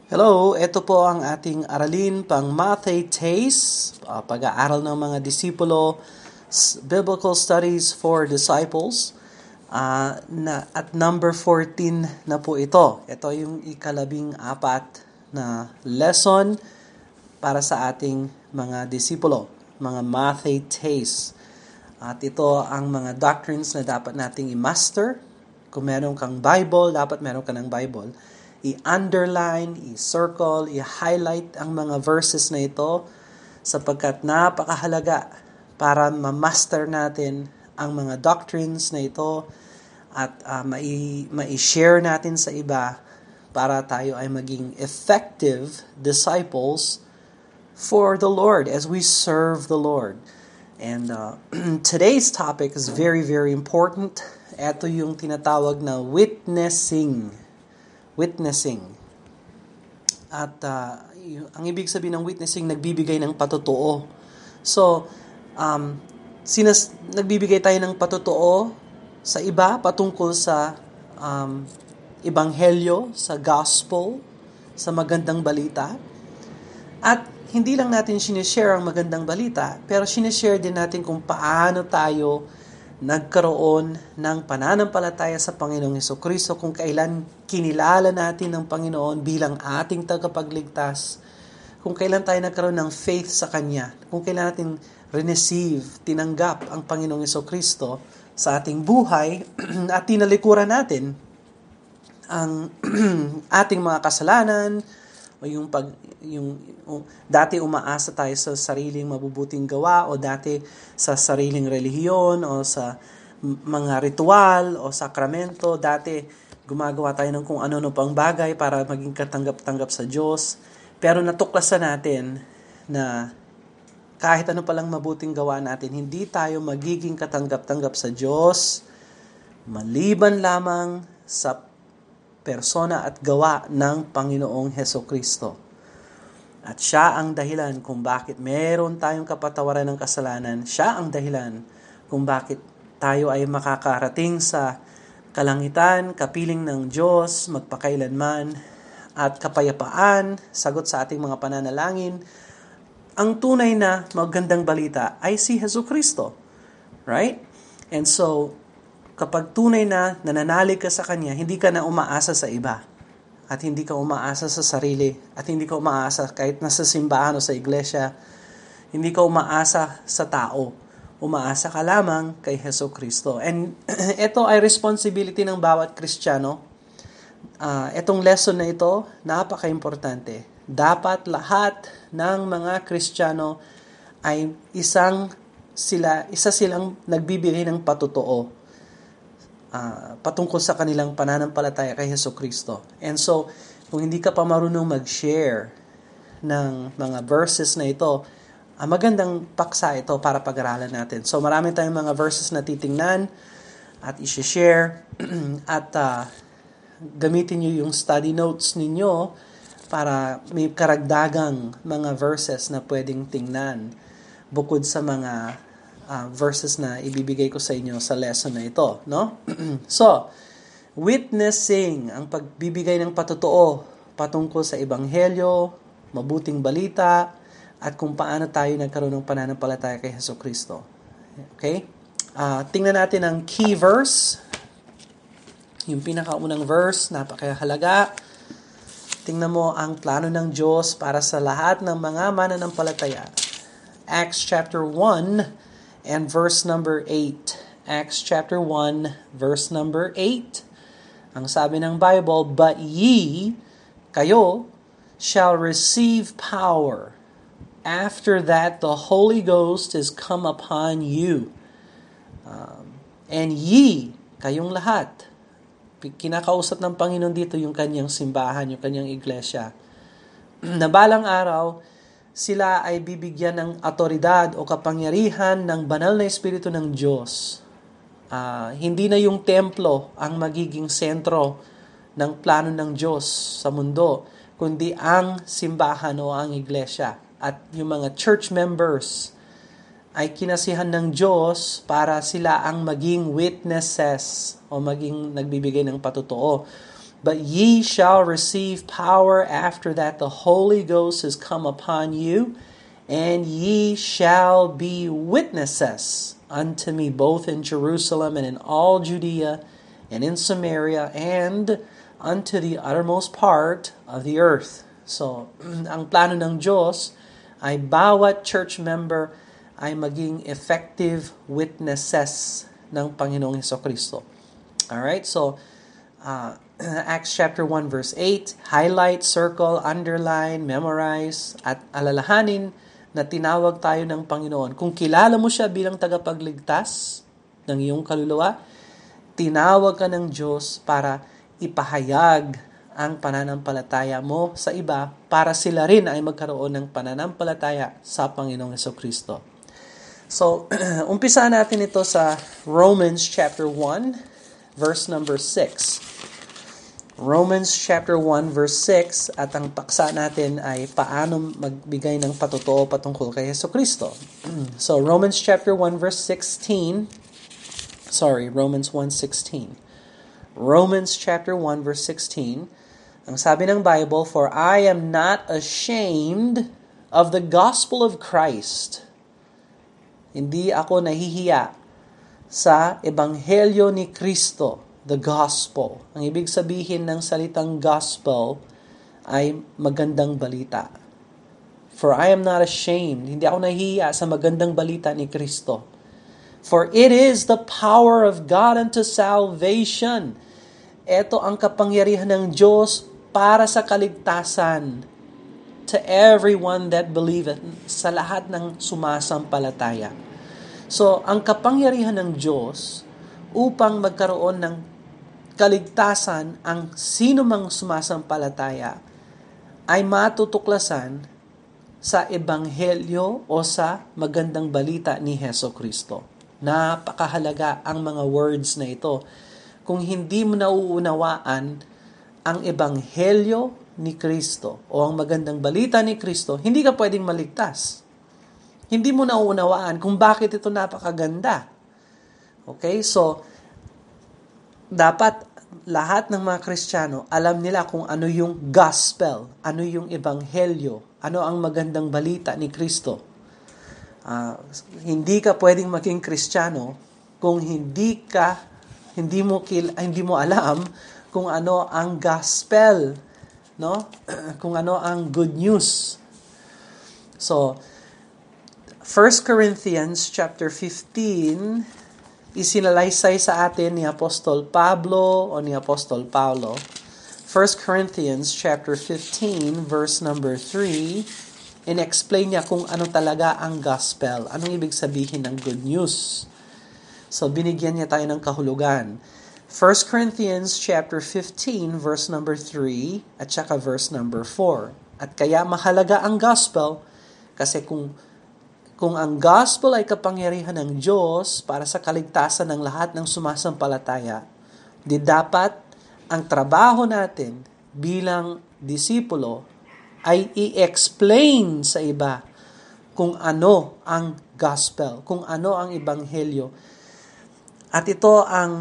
Hello, ito po ang ating aralin pang Mathetes, pag-aaral ng mga disipulo, Biblical Studies for Disciples, at number 14 na po ito. Ito yung ika-14 na lesson para sa ating mga disipulo, mga Mathetes. At ito ang mga doctrines na dapat nating i-master. Kung meron kang Bible, dapat meron ka ng Bible. I-underline, i-circle, i-highlight ang mga verses na ito sapagkat napakahalaga para ma-master natin ang mga doctrines na ito at mai-share natin sa iba para tayo ay maging effective disciples for the Lord as we serve the Lord. And today's topic is very, very important. Ito yung tinatawag na witnessing. At ang ibig sabihin ng witnessing, nagbibigay ng patotoo. So, nagbibigay tayo ng patotoo sa iba patungkol sa ebanghelyo, sa gospel, sa magandang balita. At hindi lang natin sinishare ang magandang balita, pero sinishare din natin kung paano tayo nagkaroon ng pananampalataya sa Panginoong Hesukristo, kung kailan kinilala natin ang Panginoon bilang ating tagapagligtas, kung kailan tayo nagkaroon ng faith sa Kanya, kung kailan natin tinanggap ang Panginoong Hesukristo sa ating buhay at tinalikuran natin ang ating mga kasalanan, o dati umaasa tayo sa sariling mabubuting gawa, o dati sa sariling relihiyon, o sa mga ritual o sakramento, dati gumagawa tayo ng kung ano-ano pang bagay para maging katanggap-tanggap sa Diyos. Pero natuklasan natin na kahit ano palang mabuting gawa natin, hindi tayo magiging katanggap-tanggap sa Diyos maliban lamang sa persona at gawa ng Panginoong Hesukristo. At siya ang dahilan kung bakit meron tayong kapatawaran ng kasalanan. Siya ang dahilan kung bakit tayo ay makakarating sa kalangitan, kapiling ng Diyos, magpakailanman, at kapayapaan, sagot sa ating mga pananalangin. Ang tunay na magandang balita ay si Hesukristo. Right? And so, kapag tunay na nananalig ka sa Kanya, hindi ka na umaasa sa iba. At hindi ka umaasa sa sarili. At hindi ka umaasa kahit nasa simbahan o sa iglesia. Hindi ka umaasa sa tao. Umaasa ka lamang kay Hesukristo. And ito ay responsibility ng bawat Kristiyano. Itong lesson na ito, napaka-importante. Dapat lahat ng mga Kristiyano ay isa silang nagbibigay ng patotoo patungkol sa kanilang pananampalataya kay Hesukristo. And so, kung hindi ka pa marunong mag-share ng mga verses na ito, magandang paksa ito para pag-aralan natin. So, marami tayong mga verses na titingnan at i-share at gamitin nyo yung study notes ninyo para may karagdagang mga verses na pwedeng tingnan bukod sa mga verses na ibibigay ko sa inyo sa lesson na ito, no? So, witnessing, ang pagbibigay ng patotoo patungkol sa ebanghelyo, mabuting balita, at kung paano tayo nagkaroon ng pananampalataya kay Hesukristo. Okay? Tingnan natin ang key verse. Yung pinakaunang verse, napakahalaga. Tingnan mo ang plano ng Diyos para sa lahat ng mga mananampalataya. Acts chapter 1 and verse number 8. Acts chapter 1, verse number 8. Ang sabi ng Bible, "But ye, kayo, shall receive power. After that, the Holy Ghost is come upon you. And ye," kayong lahat. Kinakausap ng Panginoon dito yung kanyang simbahan, yung kanyang iglesia. Na balang araw, sila ay bibigyan ng autoridad o kapangyarihan ng banal na Espiritu ng Diyos. Hindi na yung templo ang magiging sentro ng plano ng Diyos sa mundo, kundi ang simbahan o ang iglesia. At yung mga church members ay kinasihan ng Diyos para sila ang maging witnesses o maging nagbibigay ng patotoo But ye shall receive power after that the Holy Ghost is come upon you, and ye shall be witnesses unto me both in Jerusalem and in all Judea and in Samaria and unto the uttermost part of the earth. So, ang plano ng Diyos ay bawat church member ay maging effective witnesses ng Panginoong Hesukristo. Alright, so Acts chapter 1 verse 8, highlight, circle, underline, memorize, at alalahanin na tinawag tayo ng Panginoon. Kung kilala mo siya bilang tagapagligtas ng iyong kaluluwa, tinawag ka ng Diyos para ipahayag ang pananampalataya mo sa iba para sila rin ay magkaroon ng pananampalataya sa Panginoong Hesukristo. So, umpisa natin ito sa Romans chapter 1, verse number 6. Romans chapter 1, verse 6, at ang paksa natin ay paano magbigay ng patotoo patungkol kay Hesukristo. So, Romans chapter 1, verse 16, Romans 1:16. Romans chapter 1, verse 16, ang sabi ng Bible, "For I am not ashamed of the gospel of Christ." Hindi ako nahihiya sa ebanghelyo ni Kristo, the gospel. Ang ibig sabihin ng salitang gospel ay magandang balita. For I am not ashamed. Hindi ako nahihiya sa magandang balita ni Kristo. For it is the power of God unto salvation. Ito ang kapangyarihan ng Diyos para sa kaligtasan to everyone that believeth, sa lahat ng sumasampalataya. So, ang kapangyarihan ng Diyos upang magkaroon ng kaligtasan ang sino mang sumasampalataya ay matutuklasan sa ebanghelyo o sa magandang balita ni Hesukristo. Napakahalaga ang mga words na ito. Kung hindi mo nauunawaan ang ebanghelyo ni Kristo o ang magandang balita ni Kristo, hindi ka pwedeng maligtas. Hindi mo nauunawaan kung bakit ito napakaganda. Okay? So, dapat lahat ng mga Kristiyano, alam nila kung ano yung gospel, ano yung ebanghelyo, ano ang magandang balita ni Kristo. Hindi ka pwedeng maging Kristiyano kung hindi mo alam kung ano ang gospel, no? Kung ano ang good news. So, 1 Corinthians chapter 15, isinalaysay sa atin ni Apostol Pablo o ni Apostol Paulo. 1 Corinthians chapter 15, verse number 3, in-explain niya kung ano talaga ang gospel. Anong ibig sabihin ng good news? So, binigyan niya tayo ng kahulugan. 1 Corinthians chapter 15, verse number 3, at saka verse number 4. At kaya mahalaga ang gospel kasi kung ang gospel ay kapangyarihan ng Diyos para sa kaligtasan ng lahat ng sumasampalataya, di dapat ang trabaho natin bilang disipulo ay i-explain sa iba kung ano ang gospel, kung ano ang ebanghelyo. At ito ang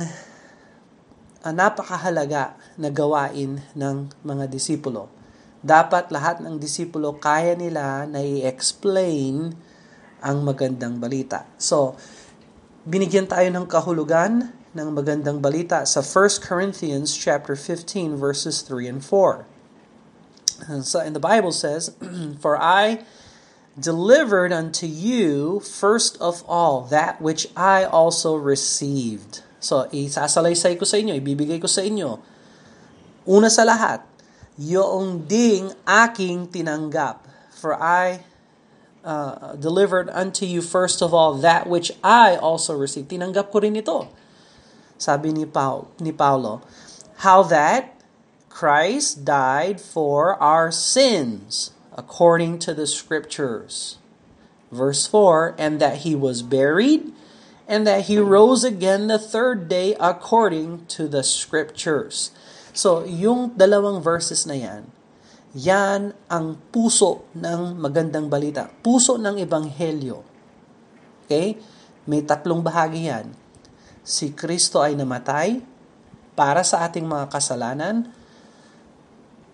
napakahalaga na gawain ng mga disipulo. Dapat lahat ng disipulo kaya nila na i-explain ang magandang balita. So, binigyan tayo ng kahulugan ng magandang balita sa 1 Corinthians chapter 15 verses 3 and 4. And so, and the Bible says, "For I delivered unto you first of all that which I also received." So, isasalaysay ko sa inyo, ibibigay ko sa inyo. Una sa lahat, yung ding aking tinanggap. For I delivered unto you first of all that which I also received. Tinanggap ko rin ito. Sabi ni Paulo, how that Christ died for our sins according to the scriptures. Verse 4, and that he was buried, and that he rose again the third day according to the scriptures. So, yung dalawang verses na yan ang puso ng magandang balita. Puso ng ebanghelyo. Okay? May tatlong bahagi yan. Si Kristo ay namatay para sa ating mga kasalanan.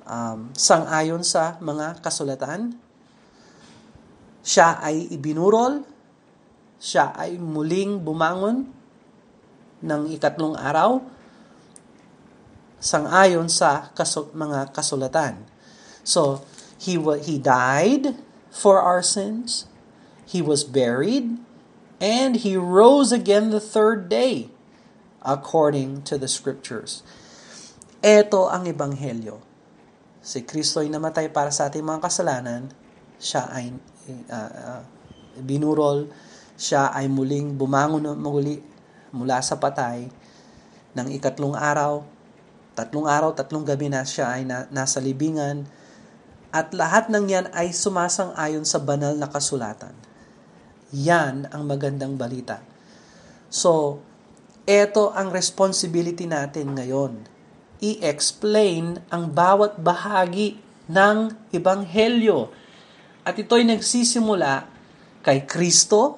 sang-ayon sa mga kasulatan. Siya ay ibinurol, siya ay muling bumangon ng ikatlong araw, sang-ayon sa mga kasulatan. So, he died for our sins, he was buried, and he rose again the third day, according to the scriptures. Ito ang ebanghelyo. Si Kristo ay namatay para sa ating mga kasalanan, siya ay binurol, siya ay muling bumangon muli mula sa patay ng ikatlong araw, tatlong gabi na siya ay nasa libingan, at lahat ng yan ay sumasang-ayon sa banal na kasulatan. Yan ang magandang balita. So, ito ang responsibility natin ngayon. I-explain ang bawat bahagi ng ebanghelyo. At ito'y nagsisimula kay Kristo,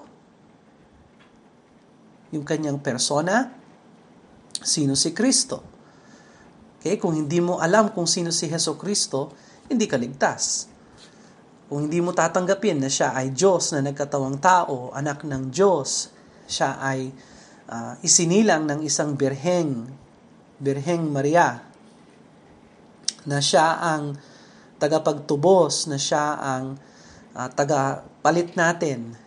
yung kanyang persona. Sino si Kristo? Okay, kung hindi mo alam kung sino si Jesucristo, hindi ka ligtas. Kung hindi mo tatanggapin na siya ay Diyos na nagkatawang tao, anak ng Diyos, siya ay isinilang ng isang Birheng Maria, na siya ang tagapagtubos, na siya ang tagapalit natin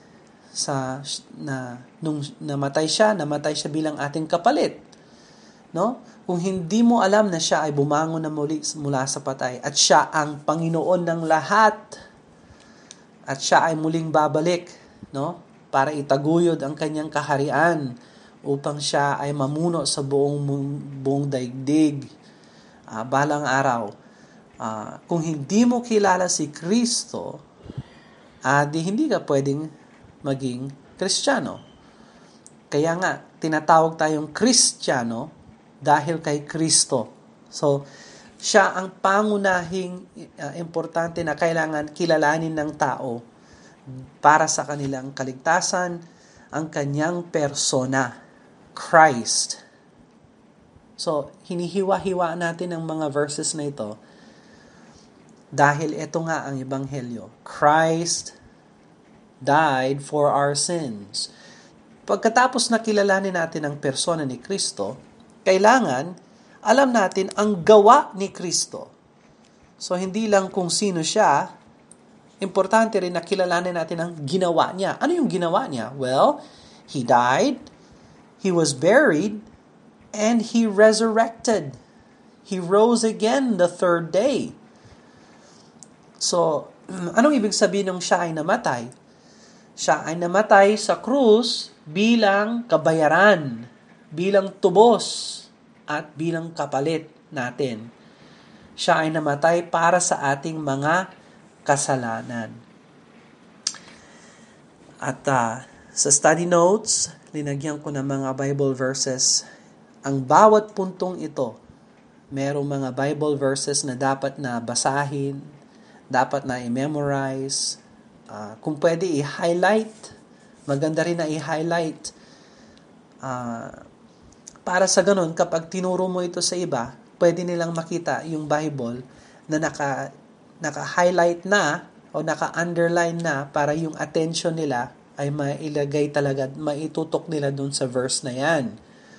nung namatay siya bilang ating kapalit. No? Kung hindi mo alam na siya ay bumangon na mula sa patay at siya ang Panginoon ng lahat at siya ay muling babalik, no? Para itaguyod ang kanyang kaharian upang siya ay mamuno sa buong daigdig balang araw. Kung hindi mo kilala si Kristo, di hindi ka pwedeng maging Kristiyano. Kaya nga, tinatawag tayong Kristiyano dahil kay Kristo. So, siya ang pangunahing importante na kailangan kilalanin ng tao para sa kanilang kaligtasan, ang kanyang persona, Christ. So, hinihiwa-hiwa natin ang mga verses na ito dahil ito nga ang ebanghelyo. Christ died for our sins. Pagkatapos na kilalanin natin ang persona ni Kristo, kailangan alam natin ang gawa ni Kristo. So, hindi lang kung sino siya, importante rin na kilalanin natin ang ginawa niya. Ano yung ginawa niya? Well, He died, He was buried, and He resurrected. He rose again the third day. So, anong ibig sabihin ng siya ay namatay? Siya ay namatay sa krus bilang kabayaran, bilang tubos, at bilang kapalit natin. Siya ay namatay para sa ating mga kasalanan. At sa study notes, linagyan ko ng mga Bible verses. Ang bawat puntong ito, merong mga Bible verses na dapat na basahin, dapat na i-memorize. Kung pwede i-highlight, maganda rin na i-highlight. Para sa ganun, kapag tinuro mo ito sa iba, pwede nilang makita yung Bible na naka-highlight na o naka-underline na para yung attention nila ay mailagay talaga, maitutok nila dun sa verse na yan.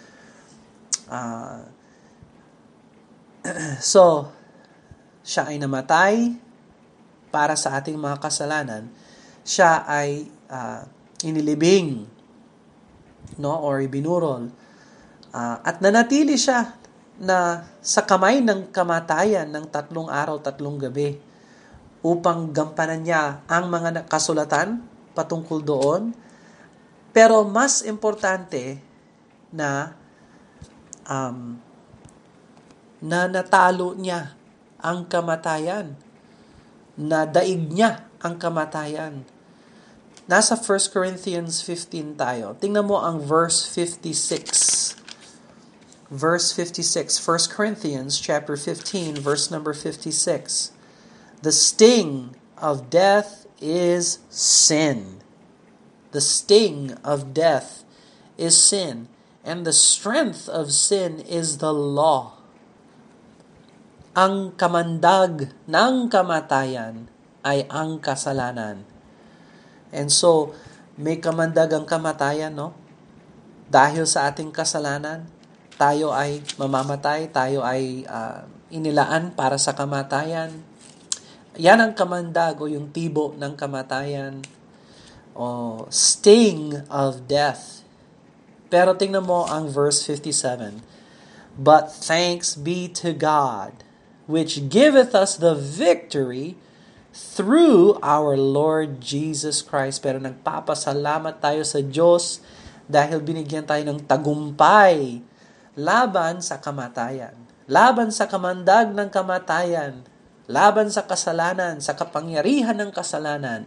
So, siya ay namatay para sa ating mga kasalanan. Siya ay inilibing, no, or ibinurol. At nanatili siya na sa kamay ng kamatayan ng 3 araw, 3 gabi upang gampanan niya ang mga kasulatan patungkol doon. Pero mas importante na natalo niya ang kamatayan, na daig niya ang kamatayan. Nasa 1 Corinthians 15 tayo. Tingnan mo ang verse 56. Verse 56, 1 Corinthians chapter 15, verse number 56. The sting of death is sin. The sting of death is sin, and the strength of sin is the law. ang kamandag ng kamatayan ay ang kasalanan. And so, may kamandag ang kamatayan, no? Dahil sa ating kasalanan, tayo ay mamamatay, tayo ay inilaan para sa kamatayan. Yan ang kamandag o yung tibo ng kamatayan o sting of death. Pero tingnan mo ang verse 57. But thanks be to God, which giveth us the victory through our Lord Jesus Christ. Pero nagpapasalamat tayo sa Diyos dahil binigyan tayo ng tagumpay laban sa kamatayan, laban sa kamandag ng kamatayan, laban sa kasalanan, sa kapangyarihan ng kasalanan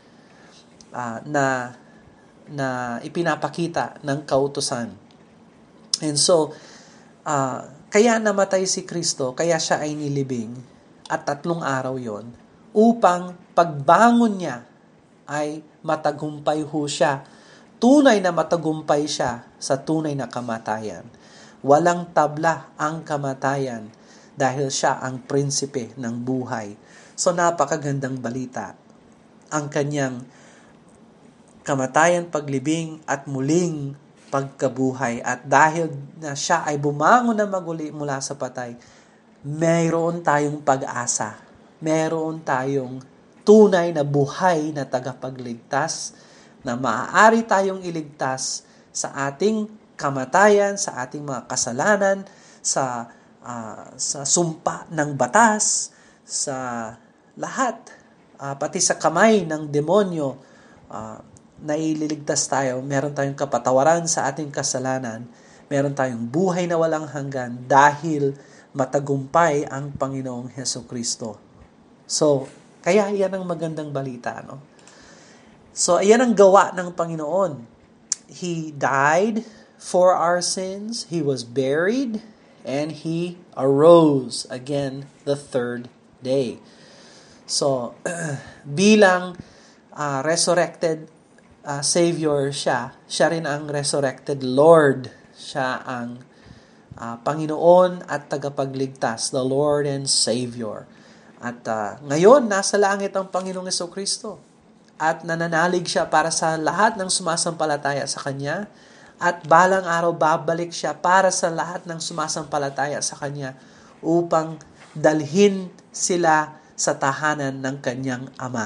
na ipinapakita ng kautusan. And so, kaya namatay si Kristo, kaya siya ay nilibing, at 3 araw yon upang pagbangon niya ay matagumpay ho siya. Tunay na matagumpay siya sa tunay na kamatayan. Walang tabla ang kamatayan dahil siya ang prinsipe ng buhay. So napakagandang balita. Ang kanyang kamatayan, paglibing at muling pagkabuhay. At dahil na siya ay bumangon na maguli mula sa patay, mayroon tayong pag-asa. Mayroon tayong tunay na buhay na tagapagligtas na maaari tayong iligtas sa ating kamatayan, sa ating mga kasalanan, sa sumpa ng batas, sa lahat, pati sa kamay ng demonyo, na ililigtas tayo. Meron tayong kapatawaran sa ating kasalanan. Meron tayong buhay na walang hanggan dahil matagumpay ang Panginoong Hesukristo. So, kaya yan ang magandang balita, no? So, ayan ang gawa ng Panginoon. He died for our sins, He was buried, and He arose again the 3rd day. So, bilang resurrected Savior siya rin ang resurrected Lord. Siya ang Panginoon at tagapagligtas, the Lord and Savior. At ngayon, nasa langit ang Panginoong Hesukristo. At nananalig siya para sa lahat ng sumasampalataya sa Kanya. At balang araw, babalik siya para sa lahat ng sumasampalataya sa Kanya upang dalhin sila sa tahanan ng Kanyang Ama.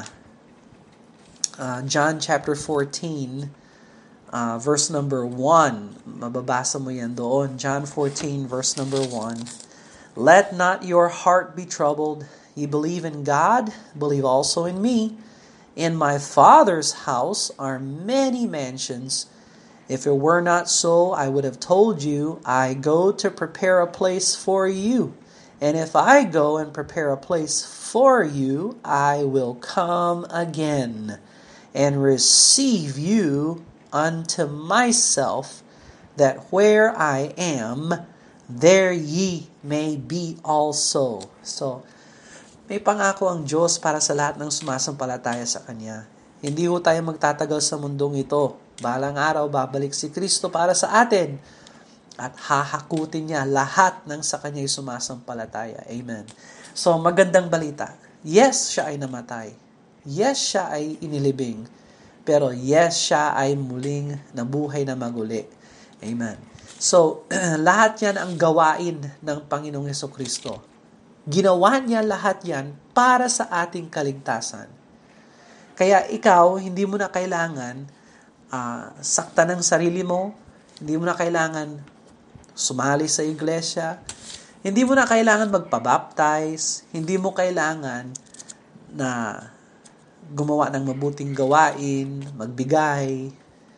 John chapter 14, verse number 1. Mababasa mo yan doon. John 14, verse number 1. Let not your heart be troubled. Ye believe in God, believe also in me. In my Father's house are many mansions. If it were not so, I would have told you, I go to prepare a place for you. And if I go and prepare a place for you, I will come again and receive you unto myself, that where I am, there ye may be also. So, may pangako ang Diyos para sa lahat ng sumasampalataya sa Kanya. Hindi ho tayo magtatagal sa mundong ito. Balang araw, babalik si Kristo para sa atin at hahakutin niya lahat ng sa Kanya'y sumasampalataya. Amen. So, magandang balita. Yes, siya ay namatay. Yes, siya ay inilibing. Pero yes, siya ay muling nabuhay na maguli. Amen. So, lahat yan ang gawain ng Panginoong Hesukristo. Ginawa niya lahat yan para sa ating kaligtasan. Kaya ikaw, hindi mo na kailangan saktan ng sarili mo. Hindi mo na kailangan sumali sa iglesia. Hindi mo na kailangan magpabaptize. Hindi mo kailangan na gumawa ng mabuting gawain, magbigay,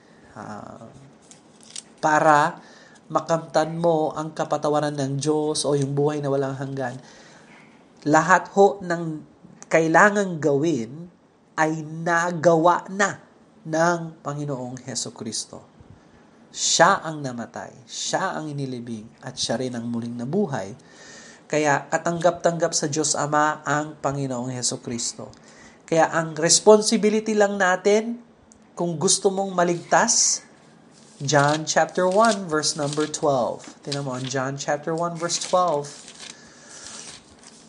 para makamtan mo ang kapatawaran ng Diyos o yung buhay na walang hanggan. Lahat ho ng kailangang gawin ay nagawa na ng Panginoong Hesukristo. Siya ang namatay, siya ang inilibing, at siya rin ang muling nabuhay. Kaya katanggap-tanggap sa Diyos Ama ang Panginoong Hesukristo. Kaya ang responsibility lang natin, kung gusto mong maligtas, John chapter 1 verse number 12. Tingnan mo, John chapter 1 verse 12.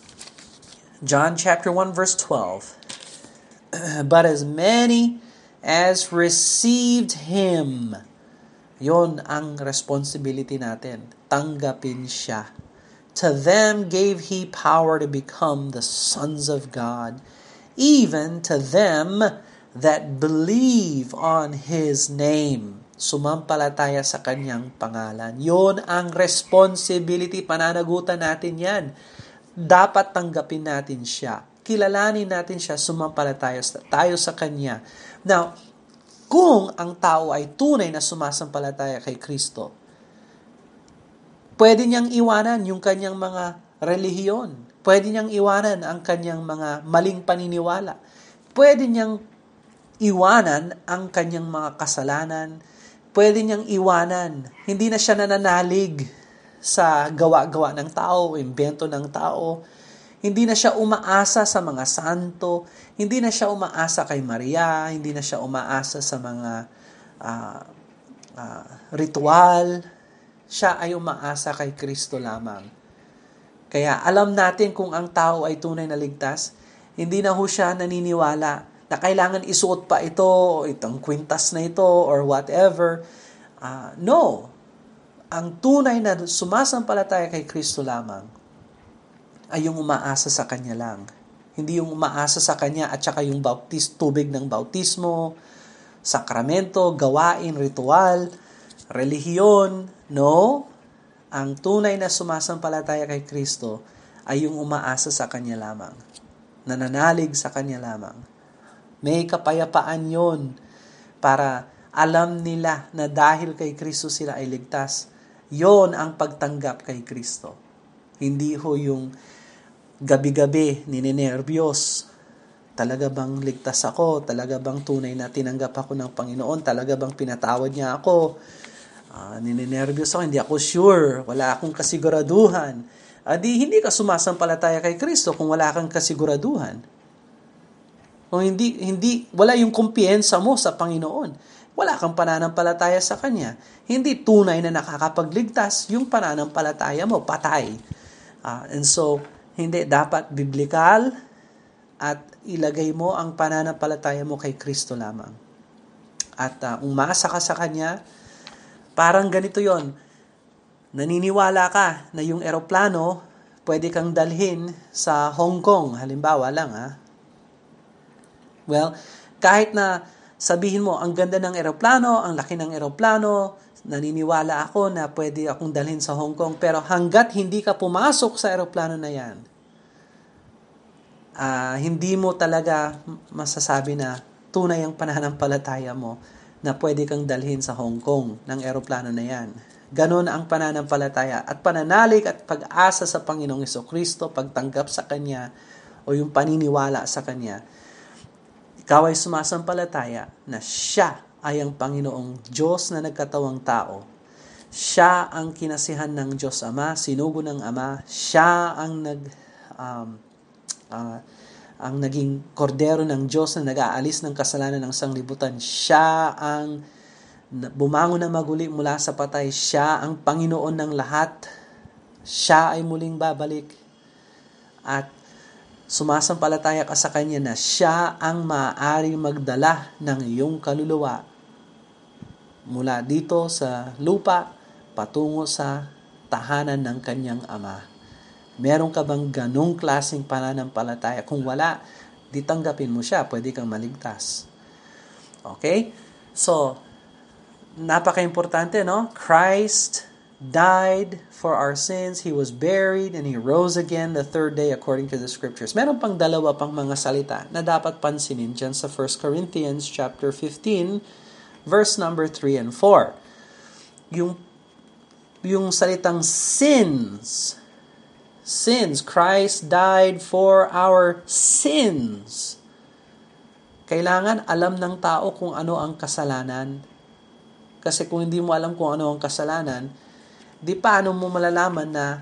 John chapter 1 verse 12. But as many as received Him, yon ang responsibility natin. Tanggapin siya. To them gave He power to become the sons of God, even to them that believe on His name. Sumampalataya sa Kanyang pangalan. Yon ang responsibility. Pananagutan natin yan. Dapat tanggapin natin siya. Kilalanin natin siya, sumampalataya tayo sa Kanya. Now, kung ang tao ay tunay na sumasampalataya kay Kristo, pwede niyang iwanan yung kanyang mga relihiyon. Pwede niyang iwanan ang kanyang mga maling paniniwala. Pwede niyang iwanan ang kanyang mga kasalanan. Pwede niyang iwanan. Hindi na siya nananalig sa gawa-gawa ng tao, imbento ng tao. Hindi na siya umaasa sa mga santo. Hindi na siya umaasa kay Maria. Hindi na siya umaasa sa mga ritual. Siya ay umaasa kay Kristo lamang. Kaya alam natin kung ang tao ay tunay na ligtas, hindi na ho siya naniniwala na kailangan isuot pa ito, itong kwintas na ito, or whatever. No. Ang tunay na sumasampalataya kay Kristo lamang ay yung umaasa sa Kanya lang. Hindi yung umaasa sa Kanya at saka yung tubig ng bautismo, sakramento, gawain, ritual, relihiyon. No. Ang tunay na sumasampalataya kay Kristo ay yung umaasa sa Kanya lamang. Nananalig sa Kanya lamang. May kapayapaan yon para alam nila na dahil kay Kristo sila ay ligtas. Yon ang pagtanggap kay Kristo. Hindi ho yung gabi-gabi ninenervyos. Talaga bang ligtas ako? Talaga bang tunay na tinanggap ako ng Panginoon? Talaga bang pinatawad niya ako? Ninenervyos ako, hindi ako sure. Wala akong kasiguraduhan. Hindi ka sumasampalataya kay Kristo kung wala kang kasiguraduhan. Kung wala yung kumpiyensa mo sa Panginoon. Wala kang pananampalataya sa Kanya. Hindi tunay na nakakapagligtas yung pananampalataya mo, patay. And so, hindi, dapat biblikal at ilagay mo ang pananampalataya mo kay Kristo lamang. At umasa ka sa Kanya, parang ganito yon. Naniniwala ka na yung eroplano pwede kang dalhin sa Hong Kong, halimbawa lang Well, kahit na sabihin mo, ang ganda ng eroplano, ang laki ng eroplano, naniniwala ako na pwede akong dalhin sa Hong Kong, pero hanggat hindi ka pumasok sa eroplano na yan, hindi mo talaga masasabi na tunay ang pananampalataya mo na pwede kang dalhin sa Hong Kong ng eroplano na yan. Ganon ang pananampalataya at pananalig at pag-asa sa Panginoong Jesucristo, pagtanggap sa Kanya o yung paniniwala sa Kanya. Ikaw ay sumasampalataya na Siya ay ang Panginoong Diyos na nagkatawang tao. Siya ang kinasihan ng Diyos Ama, sinugo ng Ama. Siya ang ang naging kordero ng Diyos na nag-aalis ng kasalanan ng sanglibutan. Siya ang bumangon na maguli mula sa patay. Siya ang Panginoon ng lahat. Siya ay muling babalik. At sumasampalataya ka sa Kanya na Siya ang maaaring magdala ng iyong kaluluwa mula dito sa lupa patungo sa tahanan ng Kanyang Ama. Meron ka bang ganong klaseng pananampalataya? Kung wala, di tanggapin mo siya. Pwede kang maligtas. Okay? So, napaka-importante, no? Christ died for our sins. He was buried and He rose again the third day according to the Scriptures. Meron pang dalawa pang mga salita na dapat pansinin dyan sa 1 Corinthians chapter 15, verse number 3 and 4. Yung salitang sins, Christ died for our sins. Kailangan alam ng tao kung ano ang kasalanan. Kasi kung hindi mo alam kung ano ang kasalanan, di paano mo malalaman na,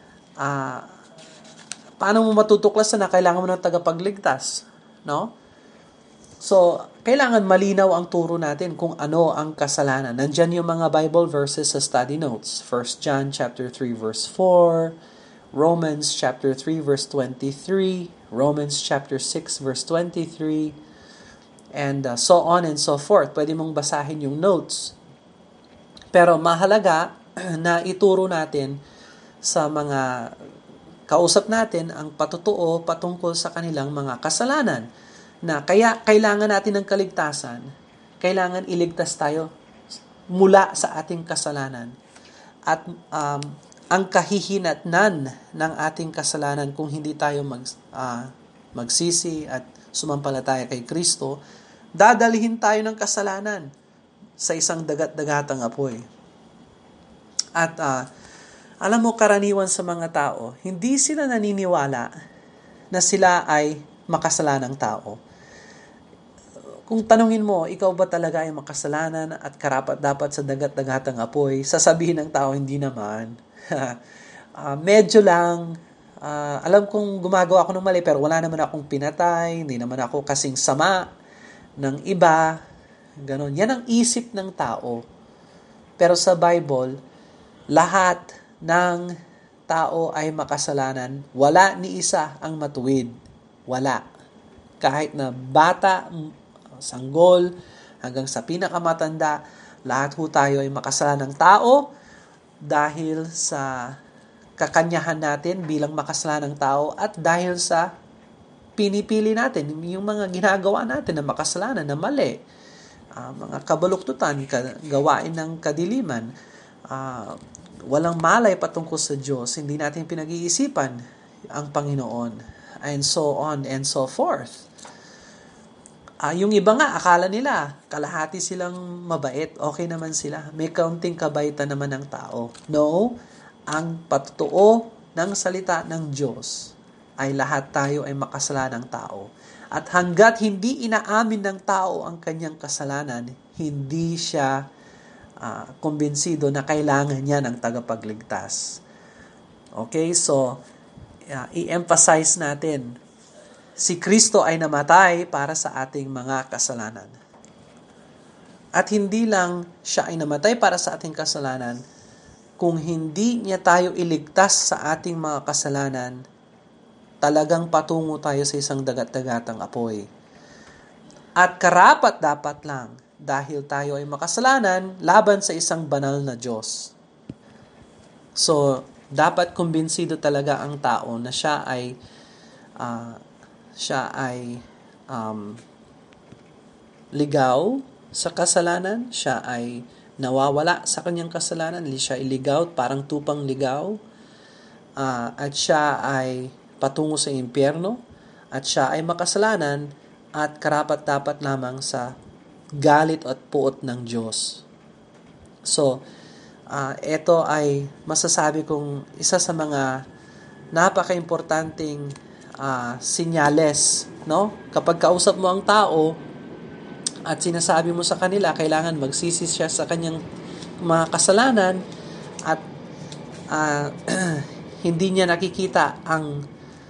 paano mo matutuklasan na kailangan mo ng tagapagligtas, no? So, kailangan malinaw ang turo natin kung ano ang kasalanan. Nandyan yung mga Bible verses sa study notes. 1 John chapter 3 verse 4, Romans chapter 3 verse 23, Romans chapter 6 verse 23, and so on and so forth. Pwede mong basahin yung notes. Pero mahalaga na ituro natin sa mga kausap natin ang patutuo patungkol sa kanilang mga kasalanan. Na kaya kailangan natin ng kaligtasan, kailangan iligtas tayo mula sa ating kasalanan. At ang kahihinatnan ng ating kasalanan kung hindi tayo magsisi at sumampalataya kay Kristo, dadalhin tayo ng kasalanan sa isang dagat-dagatang apoy. At alam mo, karaniwan sa mga tao, hindi sila naniniwala na sila ay makasalanang tao. Kung tanungin mo, ikaw ba talaga ay makasalanan at karapat-dapat sa dagat-dagatang apoy, sasabihin ng tao, hindi naman. Medyo lang, alam kong gumagawa ako ng mali, pero wala naman akong pinatay, hindi naman ako kasing sama ng iba, ganon. Yan ang isip ng tao. Pero sa Bible, lahat ng tao ay makasalanan. Wala ni isa ang matuwid. Wala. Kahit na bata, sanggol, hanggang sa pinakamatanda, lahat ho tayo ay makasalanang tao dahil sa kakanyahan natin bilang makasalanang tao at dahil sa pinipili natin, yung mga ginagawa natin na makasalanan, na mali, mga kabaluktutan, gawain ng kadiliman, walang malay patungkol sa Diyos, hindi natin pinag-iisipan ang Panginoon, and so on and so forth. Yung iba nga, akala nila, kalahati silang mabait, okay naman sila. May kaunting kabaitan naman ng tao. No, ang patutuo ng salita ng Diyos ay lahat tayo ay makasalanang tao. At hanggat hindi inaamin ng tao ang kanyang kasalanan, hindi siya kumbinsido na kailangan niya ng tagapagligtas. Okay, so i-emphasize natin, si Kristo ay namatay para sa ating mga kasalanan. At hindi lang siya ay namatay para sa ating kasalanan, kung hindi niya tayo iligtas sa ating mga kasalanan, talagang patungo tayo sa isang dagat-dagatang apoy. At karapat dapat lang, dahil tayo ay makasalanan laban sa isang banal na Diyos. So, dapat kumbinsido talaga ang tao na siya ay ligaw sa kasalanan, siya ay nawawala sa kanyang kasalanan, siya ay ligaw, parang tupang ligaw, at siya ay patungo sa impyerno, at siya ay makasalanan at karapat-dapat lamang sa galit at puot ng Diyos. So, ito ay masasabi kong isa sa mga napaka-importanting sinyales, no? Kapag kausap mo ang tao at sinasabi mo sa kanila kailangan magsisi siya sa kanyang mga kasalanan at hindi niya nakikita ang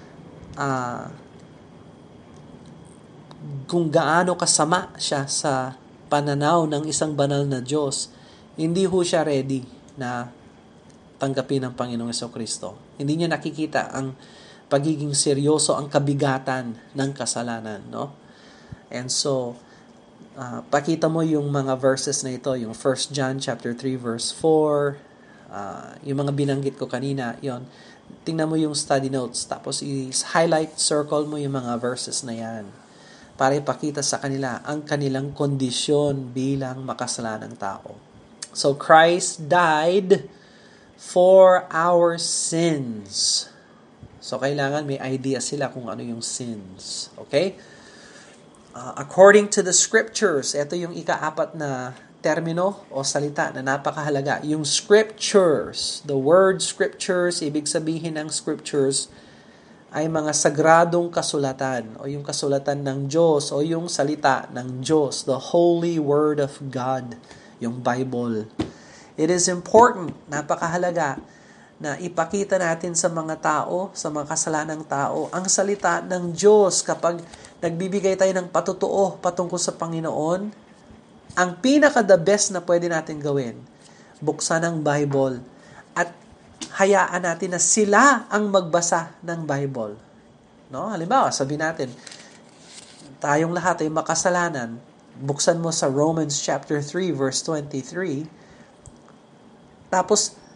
kung gaano kasama siya sa pananaw ng isang banal na Diyos, hindi ho siya ready na tanggapin ng Panginoong Jesucristo. Hindi niya nakikita ang pagiging seryoso, ang kabigatan ng kasalanan, no? And so, pakita mo yung mga verses na ito, yung 1 John chapter 3 verse 4, yung mga binanggit ko kanina, yon. Tingnan mo yung study notes, tapos i-highlight, circle mo yung mga verses na yan para ipakita sa kanila ang kanilang kondisyon bilang makasalanang tao. So, Christ died for our sins. So, kailangan may idea sila kung ano yung sins. Okay? According to the scriptures, ito yung ika-4 na termino o salita na napakahalaga. Yung scriptures, the word scriptures, ibig sabihin ng scriptures ay mga sagradong kasulatan o yung kasulatan ng Diyos o yung salita ng Diyos, the Holy Word of God, yung Bible. It is important, napakahalaga, na ipakita natin sa mga tao, sa mga kasalanang tao, ang salita ng Diyos. Kapag nagbibigay tayo ng patutuo patungkol sa Panginoon, ang pinaka-the best na pwede natin gawin, buksan ang Bible at hayaan natin na sila ang magbasa ng Bible. No? Halimbawa, sabi natin, tayong lahat ay makasalanan. Buksan mo sa Romans chapter 3 verse 23. Tapos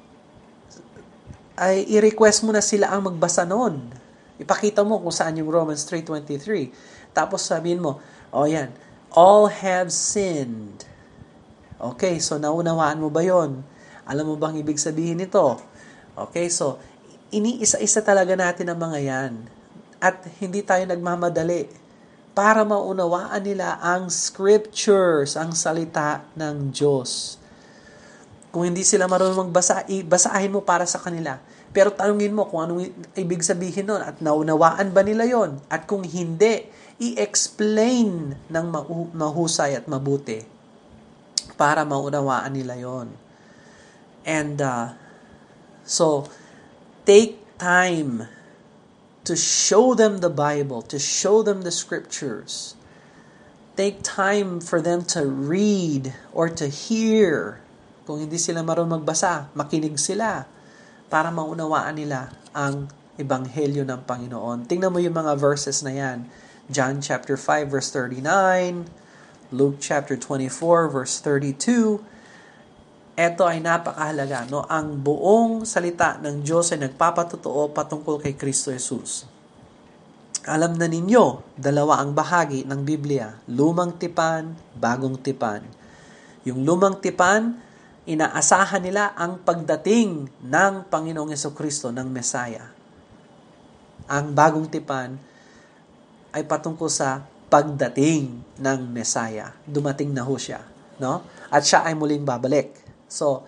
ay i-request mo na sila ang magbasa noon. Ipakita mo kung saan yung Romans 3:23. Tapos sabihin mo, yan, all have sinned. Okay, so naunawaan mo ba yon? Alam mo bang ibig sabihin nito? Okay, so iniisa-isa talaga natin ang mga yan. At hindi tayo nagmamadali para maunawaan nila ang scriptures, ang salita ng Diyos. Kung hindi sila marunong magbasa, basahin mo para sa kanila. Pero tanungin mo kung anong ibig sabihin nun at naunawaan ba nila yon? At kung hindi, i-explain ng mahusay at mabuti para maunawaan nila yon. And so, take time to show them the Bible, to show them the scriptures. Take time for them to read or to hear. Kung hindi sila marunong magbasa, makinig sila para maunawaan nila ang ebanghelyo ng Panginoon. Tingnan mo yung mga verses na yan. John chapter 5 verse 39, Luke chapter 24 verse 32. Ito ay napakahalaga, no? Ang buong salita ng Diyos ay nagpapatotoo patungkol kay Kristo Jesus. Alam na ninyo, dalawa ang bahagi ng Biblia, lumang tipan, bagong tipan. Yung lumang tipan, inaasahan nila ang pagdating ng Panginoong Jesucristo, ng Mesaya. Ang bagong tipan ay patungkol sa pagdating ng Mesaya. Dumating na ho siya, no? At siya ay muling babalik. So,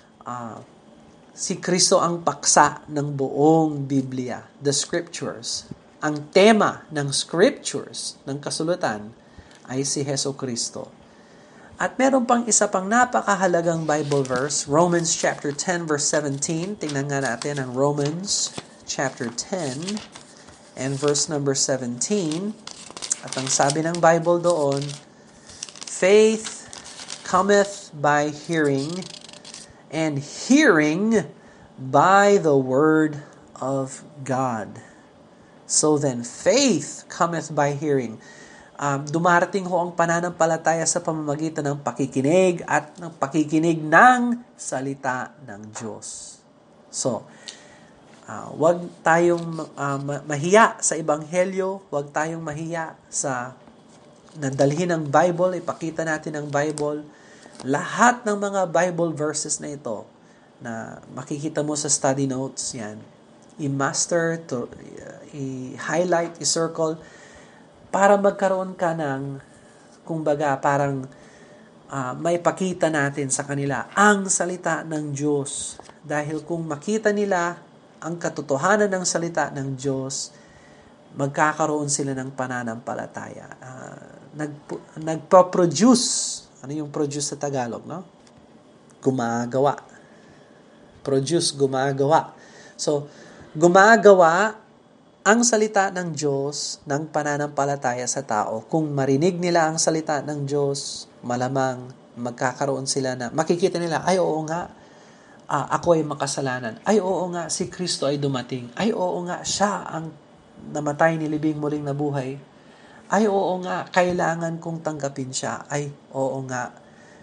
si Kristo ang paksa ng buong Biblia, the Scriptures. Ang tema ng Scriptures, ng kasulatan, ay si Jesucristo. At meron pang isa pang napakahalagang Bible verse, Romans chapter 10 verse 17. Tingnan nga natin ang Romans chapter 10 and verse number 17. At ang sabi ng Bible doon, faith cometh by hearing, and hearing by the word of God. So then, faith cometh by hearing. Dumarating ho ang pananampalataya sa pamamagitan ng pakikinig at ng pakikinig ng salita ng Diyos. So, wag tayong mahiya sa ebanghelyo, wag tayong mahiya sa nadalhin ng Bible, ipakita natin ang Bible. Lahat ng mga Bible verses na ito na makikita mo sa study notes, yan, i-master, i-highlight, i-circle, para magkaroon ka ng, kumbaga, parang may pakita natin sa kanila ang salita ng Diyos. Dahil kung makita nila ang katotohanan ng salita ng Diyos, magkakaroon sila ng pananampalataya. Nagpo-produce. Ano yung produce sa Tagalog, no? Gumagawa. Produce, gumagawa. So, gumagawa ang salita ng Diyos ng pananampalataya sa tao. Kung marinig nila ang salita ng Diyos, malamang magkakaroon sila na, makikita nila, ay oo nga, ako ay makasalanan. Ay oo nga, si Kristo ay dumating. Ay oo nga, siya ang namatay, nilibing, muling nabuhay. Ay oo nga, kailangan kong tanggapin siya. Ay oo nga,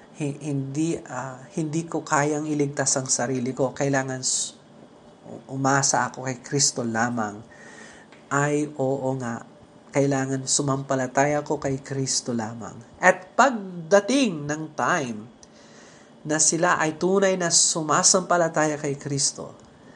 hindi ko kayang iligtas ang sarili ko. Kailangan umasa ako kay Kristo lamang. Ay oo nga, kailangan sumampalataya ko kay Kristo lamang. At pagdating ng time na sila ay tunay na sumasampalataya kay Kristo,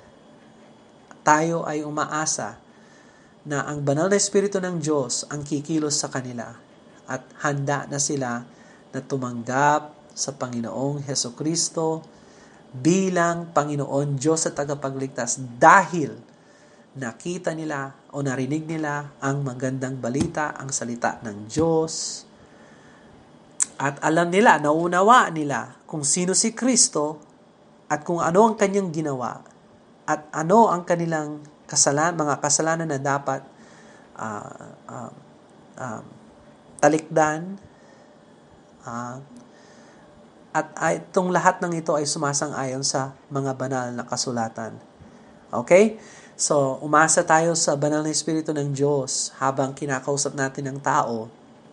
tayo ay umaasa na ang banal na Espiritu ng Diyos ang kikilos sa kanila at handa na sila na tumanggap sa Panginoong Hesukristo bilang Panginoon Diyos at tagapagligtas dahil nakita nila o narinig nila ang magandang balita, ang salita ng Diyos, at alam nila, nauunawa nila kung sino si Kristo at kung ano ang kanyang ginawa at ano ang kanilang mga kasalanan na dapat talikdan, at itong lahat ng ito ay sumasang-ayon sa mga banal na kasulatan. Okay? So, umasa tayo sa banal na Espiritu ng Diyos habang kinakausap natin ang tao.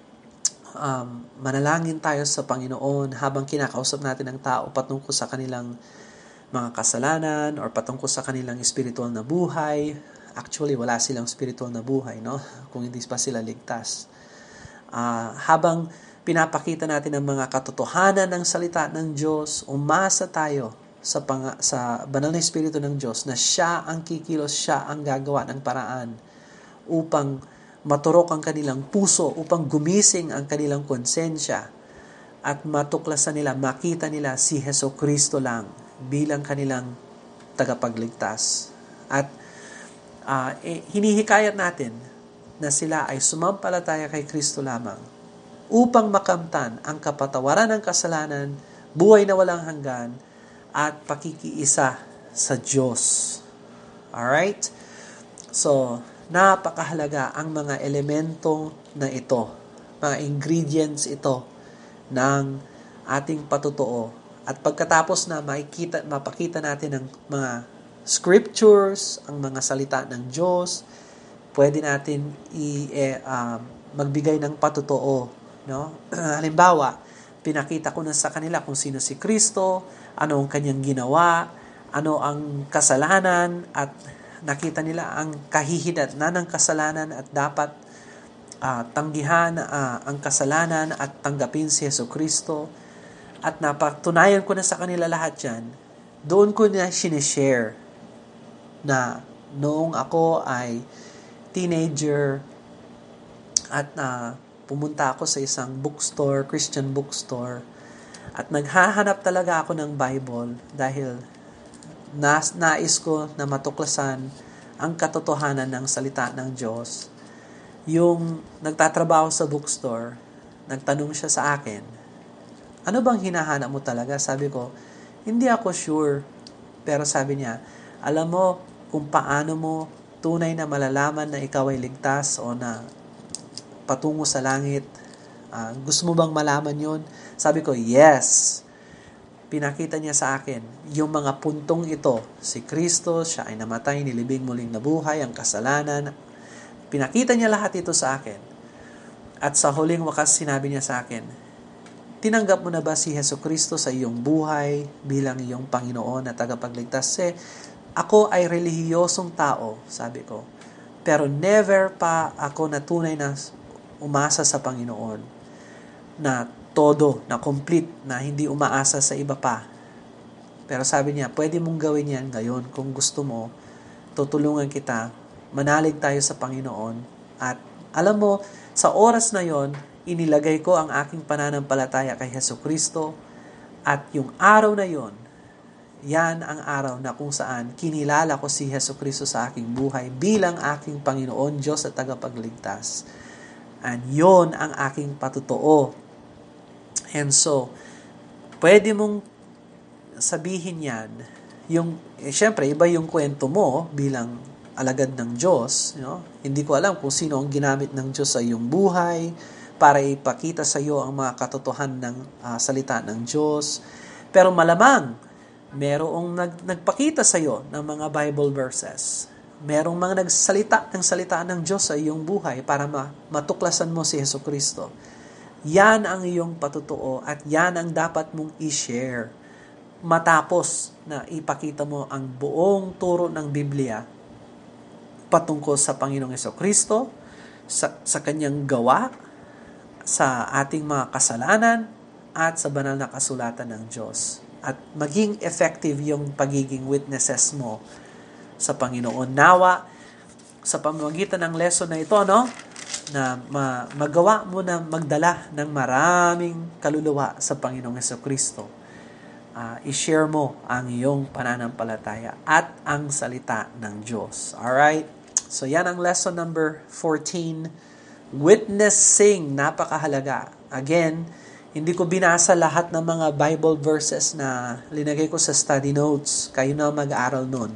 Manalangin tayo sa Panginoon habang kinakausap natin ang tao patungkol sa kanilang mga kasalanan or patungkol sa kanilang spiritual na buhay. Actually, wala silang spiritual na buhay, no? Kung hindi pa sila ligtas. Habang pinapakita natin ang mga katotohanan ng salita ng Diyos, umasa tayo sa banal na Espiritu ng Diyos na siya ang kikilos, siya ang gagawa ng paraan upang maturok ang kanilang puso, upang gumising ang kanilang konsensya at matuklasan nila, makita nila si Jesucristo lang bilang kanilang tagapagligtas. At hinihikayat natin na sila ay sumampalataya kay Kristo lamang upang makamtan ang kapatawaran ng kasalanan, buhay na walang hanggan, at pakikiisa sa Diyos. Alright? So, napakahalaga ang mga elemento na ito, mga ingredients ito ng ating patutuo. At pagkatapos na mapakita natin ang mga scriptures, ang mga salita ng Diyos, pwede natin magbigay ng patutuo. No? Halimbawa, pinakita ko na sa kanila kung sino si Kristo, ano ang kanyang ginawa, ano ang kasalanan, at nakita nila ang kahihinatnan ng kasalanan at dapat tanggihan ang kasalanan at tanggapin si Jesucristo. At napatunayan ko na sa kanila lahat yan. Doon ko na sinishare na noong ako ay teenager at pumunta ako sa isang bookstore, Christian bookstore, at naghahanap talaga ako ng Bible dahil nais ko na matuklasan ang katotohanan ng salita ng Diyos. Yung nagtatrabaho sa bookstore, nagtanong siya sa akin, ano bang hinahanap mo talaga? Sabi ko, hindi ako sure. Pero sabi niya, alam mo kung paano mo tunay na malalaman na ikaw ay ligtas o na patungo sa langit. Gusto mo bang malaman yon? Sabi ko, yes. Pinakita niya sa akin yung mga puntong ito. Si Kristo, siya ay namatay, nilibing muling nabuhay, ang kasalanan. Pinakita niya lahat ito sa akin. At sa huling wakas, sinabi niya sa akin, tinanggap mo na ba si Jesucristo sa iyong buhay bilang iyong Panginoon at tagapagligtas? Ako ay relihiyosong tao, sabi ko. Pero never pa ako na tunay na umasa sa Panginoon na todo, na complete, na hindi umaasa sa iba pa. Pero sabi niya, pwede mong gawin yan ngayon kung gusto mo. Tutulungan kita, manalig tayo sa Panginoon. At alam mo, sa oras na yon, inilagay ko ang aking pananampalataya kay Jesucristo. At yung araw na yon, yan ang araw na kung saan kinilala ko si Jesucristo sa aking buhay bilang aking Panginoon, Diyos at tagapagligtas. And yon ang aking patutuo. And so, pwede mong sabihin yan. Siyempre, iba yung kwento mo bilang alagad ng Diyos. Hindi ko alam kung sino ang ginamit ng Diyos sa iyong buhay para ipakita sa iyo ang mga katotohanan ng salita ng Diyos. Pero malamang, merong nagpakita sa iyo ng mga Bible verses. Merong mga nagsalita ng salita ng Diyos sa iyong buhay para matuklasan mo si Jesucristo. Yan ang iyong patutuo at yan ang dapat mong i-share matapos na ipakita mo ang buong turo ng Biblia patungkol sa Panginoong Jesucristo, sa kanyang gawa, sa ating mga kasalanan, at sa banal na kasulatan ng Diyos. At maging effective yung pagiging witnesses mo sa Panginoon. Nawa, sa pamamagitan ng lesson na ito, na magawa mo na magdala ng maraming kaluluwa sa Panginoong Jesucristo. I-share mo ang iyong pananampalataya at ang salita ng Diyos. Alright? So yan ang lesson number 14. Witnessing, napakahalaga. Again, hindi ko binasa lahat ng mga Bible verses na linagay ko sa study notes. Kayo na mag-aaral nun.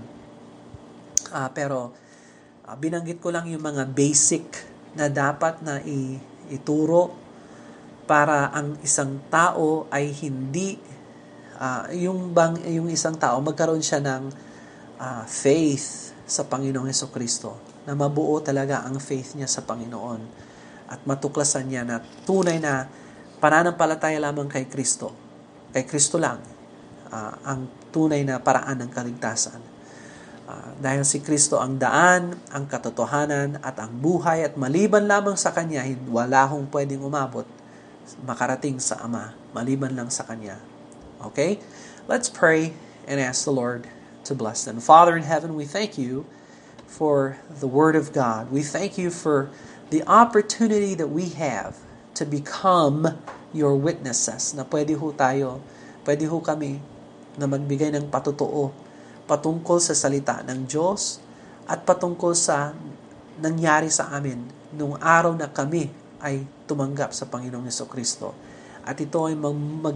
Pero binanggit ko lang yung mga basic na dapat na ituro para ang isang tao ay hindi yung isang tao magkaroon siya ng faith sa Panginoong Hesukristo, na mabuo talaga ang faith niya sa Panginoon at matuklasan niya na tunay na pananampalataya lamang kay Kristo. Kay Kristo lang ang tunay na paraan ng kaligtasan. Dahil si Kristo ang daan, ang katotohanan at ang buhay, at maliban lamang sa Kanya, wala hong pwedeng umabot, makarating sa Ama, maliban lang sa Kanya. Okay? Let's pray and ask the Lord to bless them. Father in heaven, we thank you for the Word of God. We thank you for the opportunity that we have to become your witnesses, na pwede ho kami na magbigay ng patotoo patungkol sa salita ng Diyos at patungkol sa nangyari sa amin nung araw na kami ay tumanggap sa Panginoong Hesukristo. At ito ay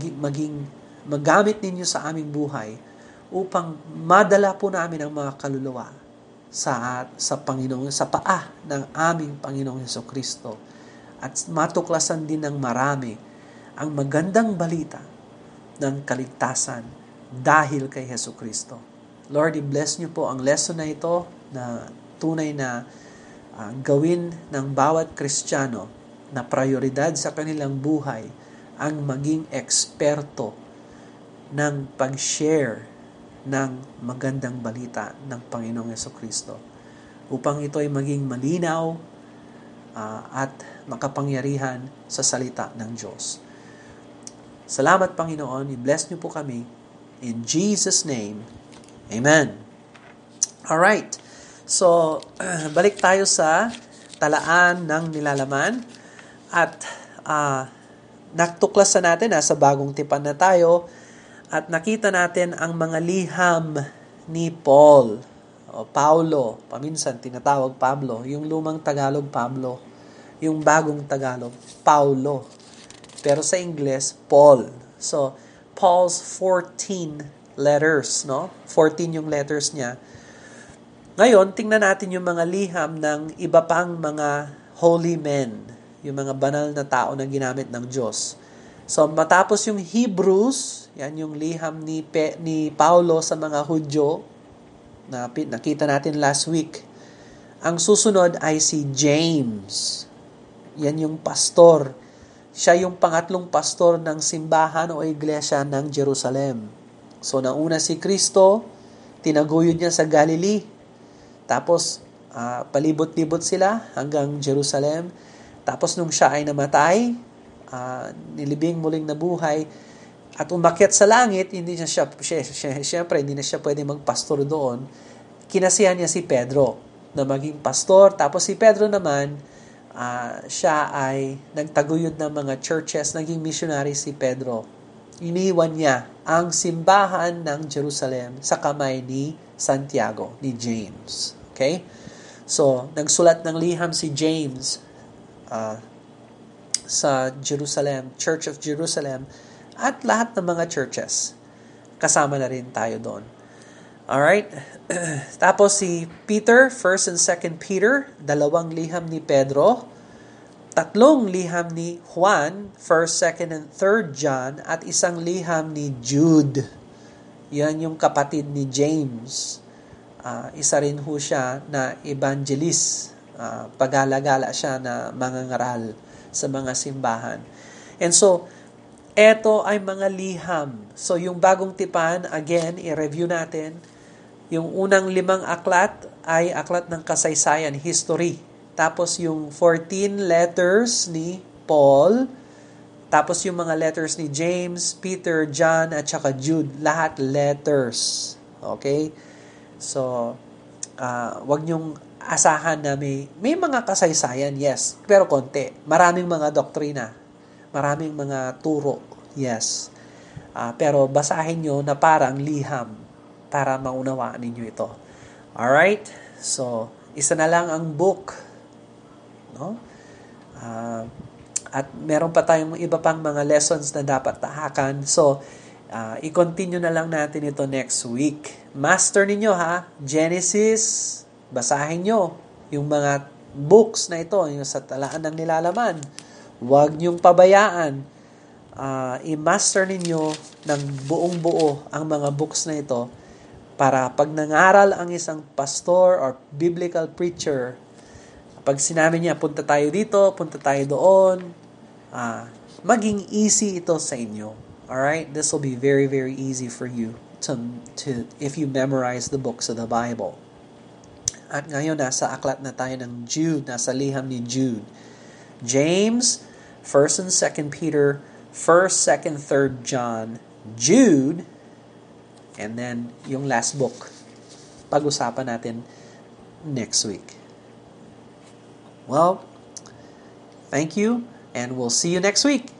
magamit ninyo sa aming buhay upang madala po namin ang mga kaluluwa sa Panginoon, sa paa ng aming Panginoong Hesukristo, at matuklasan din ng marami ang magandang balita ng kaligtasan dahil kay Hesukristo. Lord, i-bless niyo po ang lesson na ito, na tunay na gawin ng bawat Kristiyano na prioridad sa kanilang buhay ang maging eksperto ng pag-share ng magandang balita ng Panginoong Hesukristo, upang ito ay maging malinaw at makapangyarihan sa salita ng Diyos. Salamat, Panginoon. I-bless niyo po kami. In Jesus' name, Amen. Alright. So, balik tayo sa talaan ng nilalaman. At natuklasan natin, sa bagong tipan na tayo, at nakita natin ang mga liham ni Paul, o Paulo, paminsan tinatawag Pablo, yung lumang Tagalog Pablo, yung bagong Tagalog Paulo, pero sa Ingles Paul. So, Paul's 14 letters, no? 14 yung letters niya. Ngayon, tingnan natin yung mga liham ng iba pang mga holy men, yung mga banal na tao na ginamit ng Diyos. So, matapos yung Hebrews, yan yung liham ni Paulo sa mga Hudyo, na nakita natin last week. Ang susunod ay si James. Yan yung pastor. Siya yung pangatlong pastor ng simbahan o iglesia ng Jerusalem. So, nauna si Kristo, tinaguyod niya sa Galilee. Tapos, palibot-libot sila hanggang Jerusalem. Tapos, nung siya ay namatay, nilibing muling nabuhay, at umakyat sa langit, siyempre, hindi na siya pwede magpastor doon. Kinasihan niya si Pedro na maging pastor. Tapos, si Pedro naman, siya ay nagtaguyod ng mga churches, naging missionary si Pedro. Iniwan niya ang simbahan ng Jerusalem sa kamay ni Santiago, ni James. Okay? So, nagsulat ng liham si James sa Jerusalem, Church of Jerusalem, at lahat ng mga churches. Kasama na rin tayo doon. Alright? Tapos si Peter, 1st and 2nd Peter, 2 liham ni Pedro, 3 liham ni Juan, 1st, 2nd, and 3rd John, at 1 liham ni Jude. Yan yung kapatid ni James. Isa rin ho siya na evangelist. Pagala-gala siya na mangangaral sa mga simbahan. And so, eto ay mga liham. So, yung bagong tipan, again, i-review natin. Yung unang 5 aklat ay aklat ng kasaysayan, history. Tapos yung 14 letters ni Paul. Tapos yung mga letters ni James, Peter, John, at saka Jude. Lahat letters. Okay? So, wag niyong asahan na may mga kasaysayan, yes. Pero konti. Maraming mga doktrina. Maraming mga turo, yes. Pero basahin nyo na parang liham para maunawaan ninyo ito. Alright? So, isa na lang ang book. No? At meron pa tayong iba pang mga lessons na dapat tahakan. So, i-continue na lang natin ito next week. Master ninyo ha, Genesis, basahin nyo yung mga books na ito, yung sa talaan ng nilalaman. Huwag niyong pabayaan. I-master ninyo ng buong buo ang mga books na ito Para pag nangaral ang isang pastor or biblical preacher, pag sinabi niya, punta tayo dito, punta tayo doon, maging easy ito sa inyo. Alright? This will be very, very easy for you to if you memorize the books of the Bible. At ngayon, nasa aklat na tayo ng Jude, nasa liham ni Jude. James, 1st and 2nd Peter, 1st, 2nd, 3rd John, Jude, and then yung last book. Pag-usapan natin next week. Well, thank you, and we'll see you next week.